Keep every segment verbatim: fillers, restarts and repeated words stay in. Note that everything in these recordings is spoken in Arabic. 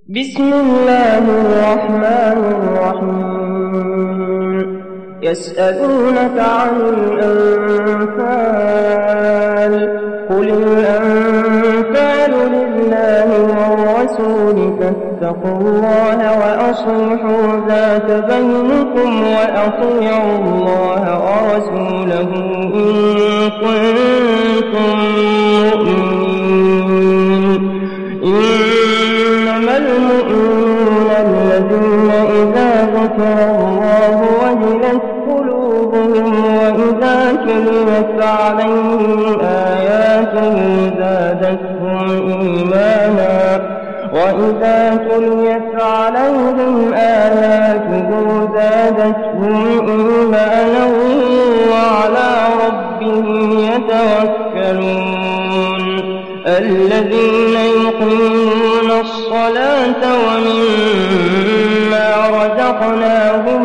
بسم الله الرحمن الرحيم يسألونك عن الأنفال قل الأنفال لله والرسول فاتقوا الله وأصلحوا ذات بينكم وأطيعوا الله ورسوله إن كنتم مؤمنين. إنما المؤمنون الذين إذا ذكر الله وجلت قلوبهم وإذا تليت عليهم آياته زادتهم إيمانا وإذا تليت عليهم آياته زادتهم إيمانا وعلى ربهم يتوكلون. الذين يقيمون الصلاة ومما رزقناهم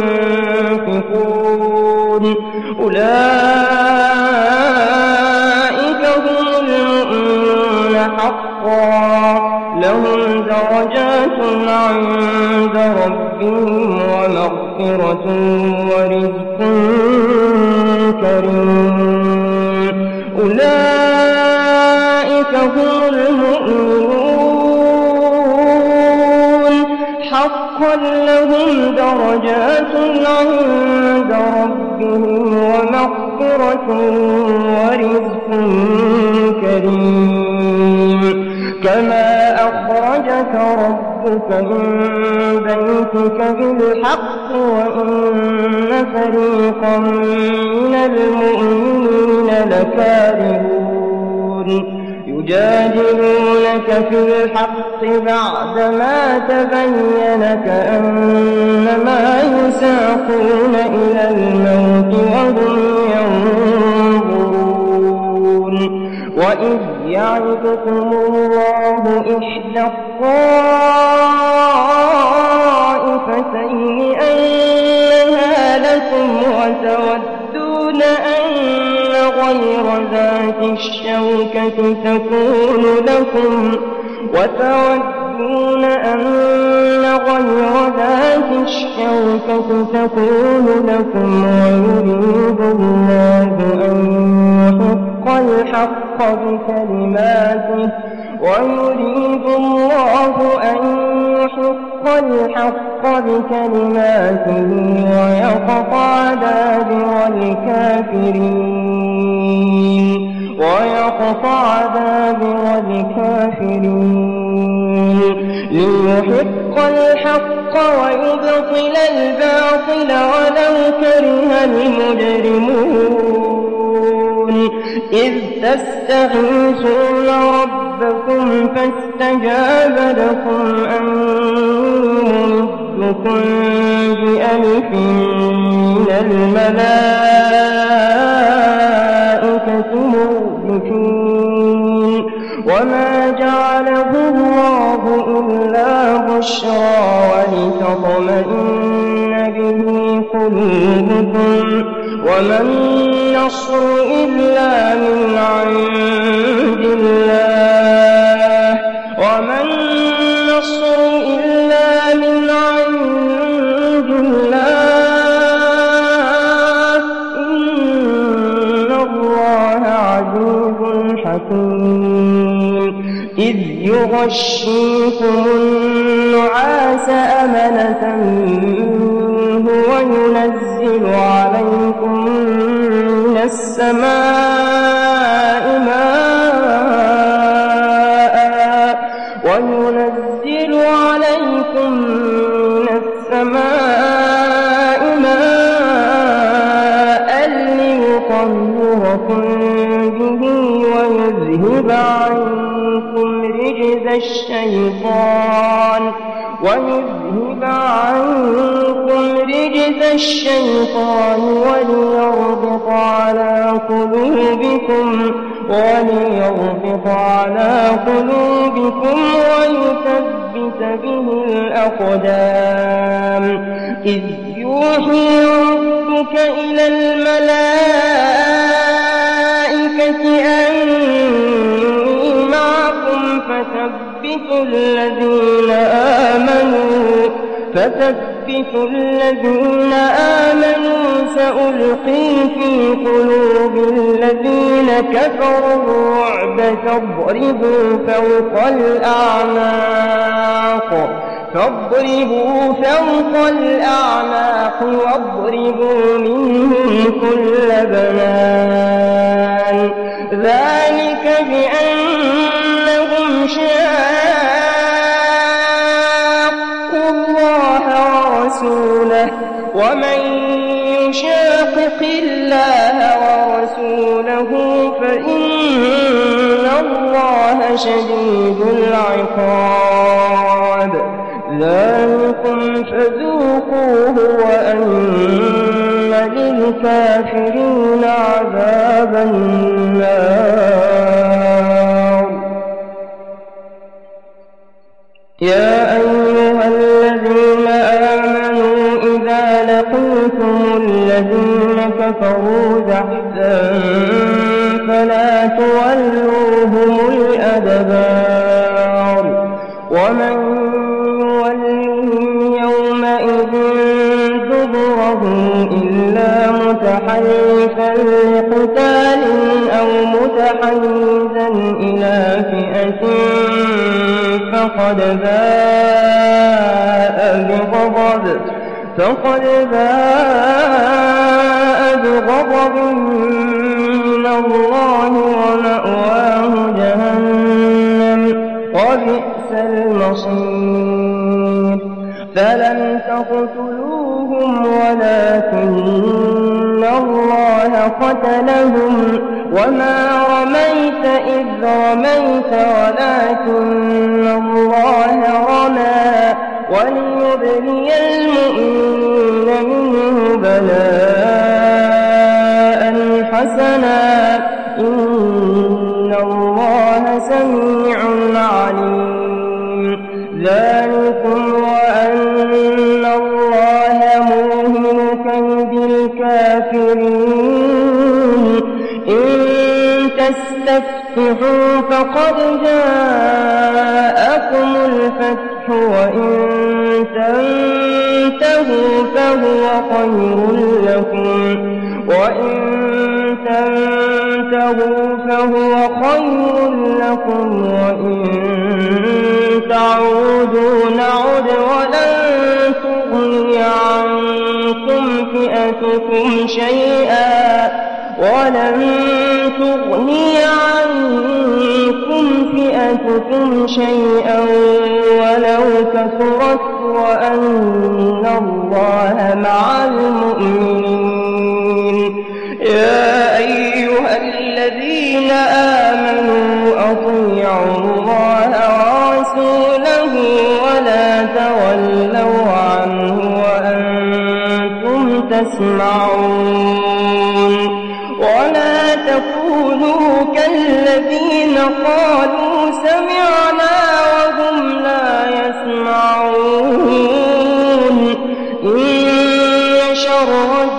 ينفقون أولئك هم المؤمنون حقا لهم درجات عند ربهم ومغفرة ورزق كريم. أولئك هم المؤمنون حقا لهم درجات عند ربهم ومغفرة ورزق كريم. كما أخرجك ربك من بيتك بالحق وإن فريقا من المؤمنين لكارهون. يجادلونك في الحق بعدما تبين كأنما يساقون إلى الموت وهم ينظرون. وإذ يعدكم الله إحدى الطائفتين أنها لكم وتودون أن غير ذات الشوكة تكون لكم وتودون أن غير ذات الشوكة تكون لكم ويريد الله أن يحق الحق بكلماته ويريد الله أن يحق الحق بكلماته ويقطع دابر الكافرين ويقطع دابر الكافرين ليحق الحق ويبطل الباطل ولو كره المجرمون. إذ تستغيثون ربكم فاستجاب لكم أني ممدكم بألف من الملائكة مردفين. وما جعله الله إلا بشرى ولتطمئن به قلوبكم وما النصر إلا من عند الله وما النصر إلا من عند الله إن الله عزيز حكيم. إذ يغشيكم النعاس أمنة منه وينزل عليكم من السماء ماء وينزل عليكم من السماء ماء ليطهركم به ويذهب عنكم رجز الشيطان ويذهب عنكم رجز الشيطان وليربط على قلوبكم وليربط على قلوبكم ويثبت به الأقدام. إذ يوحي ربك إلى الملائكة أني معكم فثبتوا الذين فثبتوا الذين آمنوا سألقي في قلوب الذين كفروا الرعب فاضربوا فوق الأعناق فاضربوا فوق الأعناق واضربوا منهم كل بنان ذلك بأنهم شاقوا الله ورسوله ومن يشاقق الله ورسوله فإن الله شديد العقاب ذلكم فذوقوه وأن للكافرين عذاب النار يا أيها الذين آمنوا إذا لقيتم الذين كفروا زحفا فلا تولوهم الأدبار ومن يولهم يومئذ دبره إلا متحرفا لقتال أو متحيزا إلى فئة فقد باء بغضب فقد باء بغضب من الله ومأواه جهنم وبئس المصير فلم تقتلوهم ولكن الله قتلهم وما رميت إذ رميت ولكن الله رمى وليبلي المؤمنين منه بلاء حسنا إن الله سميع عليم ذلكم وأن الله موهن كيد الكافرين إن تستفتحوا فقد جاءكم الفتح وإن تنتهوا فهو خير لكم وإن تنتهوا فهو خير لكم وإن تعودوا نعد ولن تغني عنكم فئتكم شيئا ولن تغني عنكم فئتكم شيئا ولو كثرت وأن الله مع المؤمنين يا أيها الذين آمنوا أطيعوا الله ورسوله ولا تولوا عنه وأنتم تسمعون ولا تكونوا كالذين قالوا سمعنا وهم لا يسمعون إن شر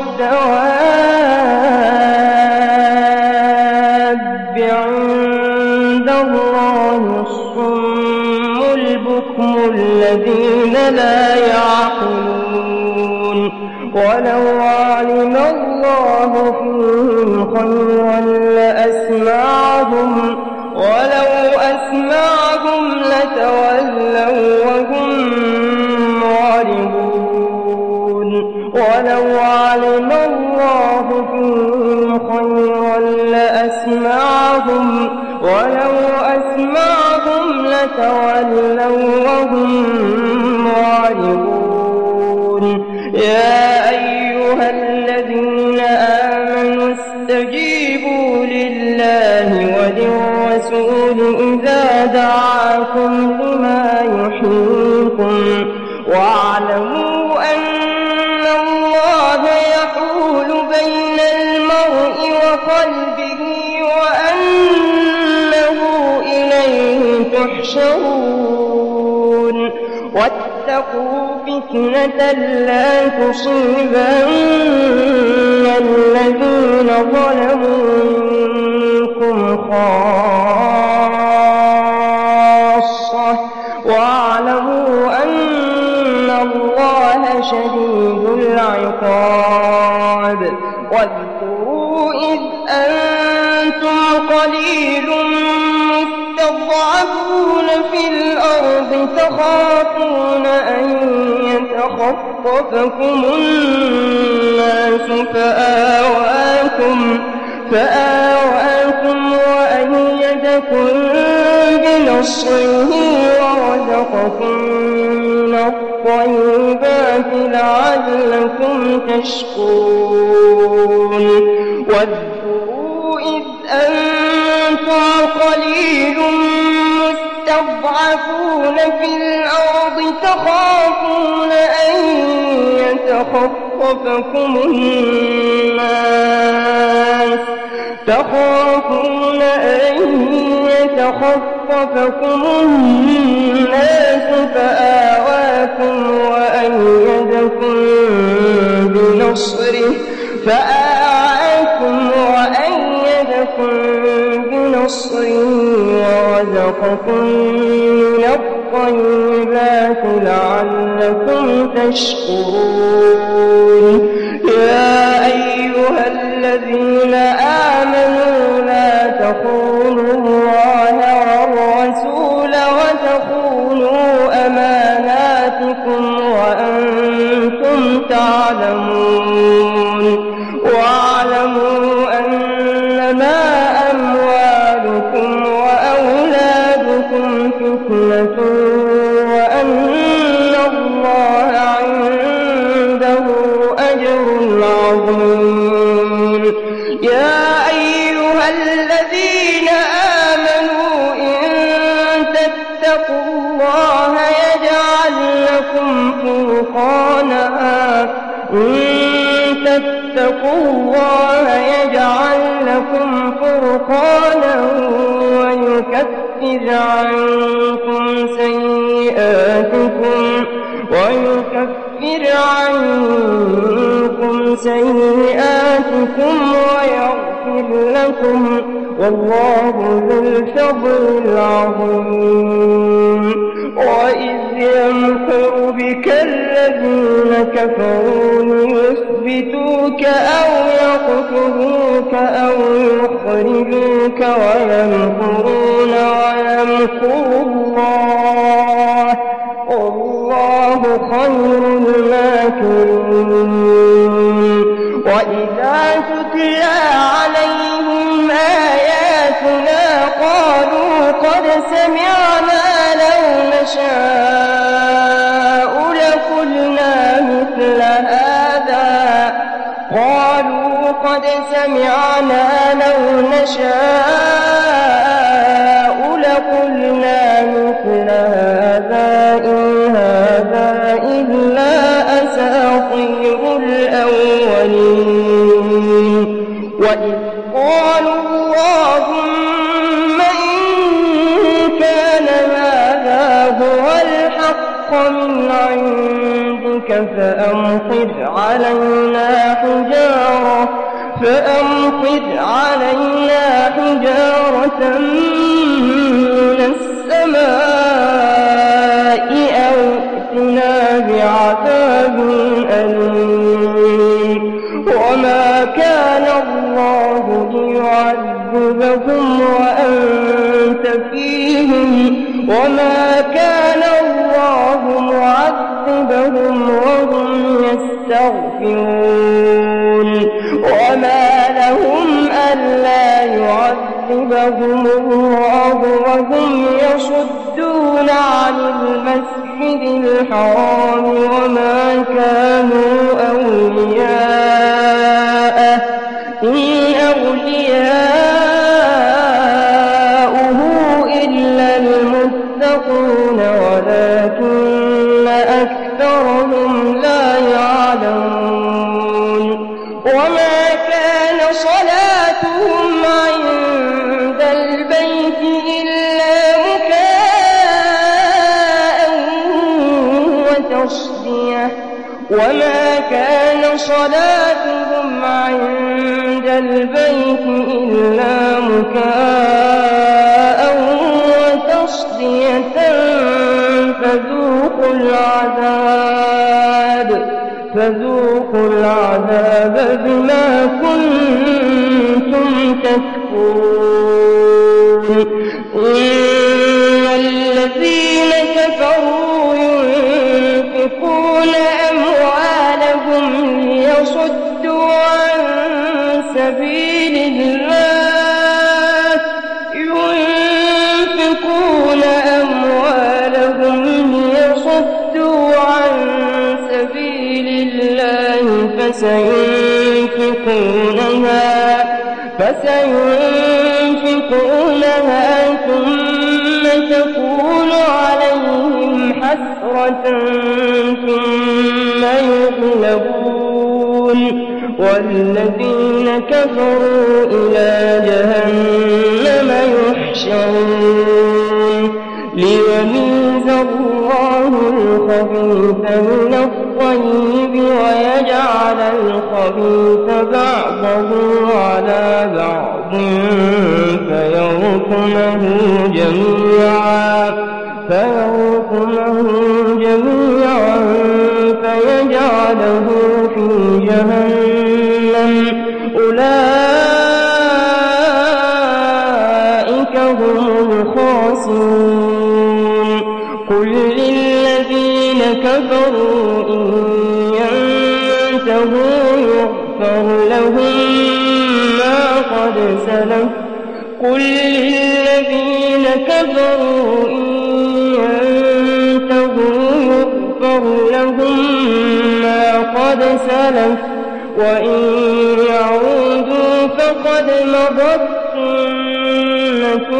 الدواب عند الله الصم البكم الذين لا يعقلون ولو علم الله فيهم خيرا لأسمعهم ولو أسمعهم لتولوا وهم معرضون ولو علم الله فيهم خيرا لأسمعهم ولو أسمعهم لتولوا وهم معرضون يا أيها الذين آمنوا استجيبوا لله وللرسول إذا دعاكم لما يحييكم واعلموا أن الله يحول بين المرء وقلبه وأنه إليه تحشرون واتقوا فتنة لا تصيبن الذين ظلموا منكم خاصة واعلموا أن الله شديد العقاب. واذكروا إذ أنتم قليل مستضعفون في الأرض تخافون أن يتخطفكم الناس فآواكم فآواكم وأيدكم بنصره ورزقكم من الطيبات لعلكم تشكرون. واذكروا إذ أنتم قليل مستضعفون في الأرض تخافون أن يتخطفكم الناس تخافون أن يتخطفكم الناس فآواكم وأيدكم بنصره فآواكم وأيدكم بنصره ورزقكم من الطيبات لعلكم تشكرون. يا أيها الذين آمنوا لا تخونوا الله والرسول وتخونوا أماناتكم وأنتم تعلمون. واعلموا أنما أموالكم وأولادكم فتنة وأن الله عنده أجر عظيم. يا أيها الذين آمنوا إن تتقوا الله يجعل لكم فرقانا إن تتقوا الله يجعل لكم فرقانا ويكفر عنكم سيئاتكم ويكفر عنكم سيئاتكم ويغفر لكم والله ذو الفضل العظيم. وإذ يمكر بك الذين كفروا ليثبتوك أو يقتلوك أو يخرجوك ويمكرون ويمكر الله والله خير الماكرين. وإذا تتلى عليهم آياتنا قالوا قد سمعنا لو نشاء لقلنا مثل هذا قالوا قد سمعنا لو نشاء لقلنا مثل هذا إن هذا إلا أساطير الأولين. وإذ قالوا اللهم إن كان هذا هو الحق من عندك فأمطر علينا حجارة فأمطر علينا حجارة من السماء أو ائتنا بعذاب أليم. وما كان الله ليعذبهم وأنت فيهم وما كان الله معذبهم وهم يستغفرون. وما لهم ألا يعذبهم الله وهم يصدون عن المسجد الحرام وما كانوا أولياءه إن أولياؤه إلا المتقون ولكن أكثرهم لا يعلمون. وما كان صلاتهم عند البيت إلا مكاء وتصدية وما كان صلاتهم عند البيت إلا مكاء وتصدية فذوقوا العذاب فذوقوا العذاب بما كنتم تكفرون إن الذين كفروا ينفقون أموالهم ليصدوا عن سبيل الله ينفقون أموالهم ليصدوا عن سبيل الله فسينفقونها فسينفقونها ثم تكون عليهم حسرة ثم يغلبون والذين كفروا إلى جهنم يحشرون ليميز الله الخبيث من الطيب ويجعل الخبيث بعضه على بعض فيركمه جميعا فيركمه جميعا فيجعله في جهنم أولئك هم الخاسرون قل للذين كفروا إن ينتهوا يغفر لهم ما قد سلف قل للذين كفروا إن ينتهوا يغفر لهم ما قد سلف وإن يعودوا فقد مضت سنة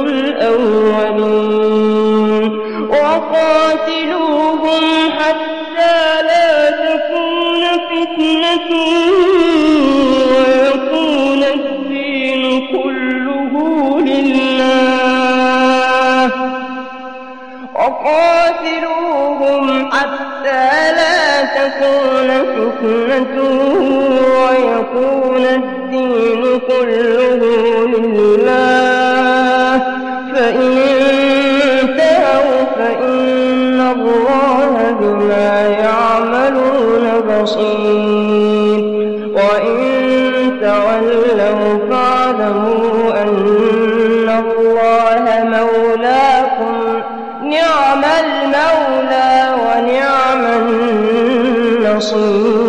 الأولين وقاتلوهم حتى لا تكون فتنة ويكون الدين كله لله وقاتلوهم حتى لا تكون فتنة ويكون الدين كله لله فإن انتهوا فإن الله بما يعملون بصير وإن تولوا فاعلموا أن الله مولاكم نعم المولى ونعم النصير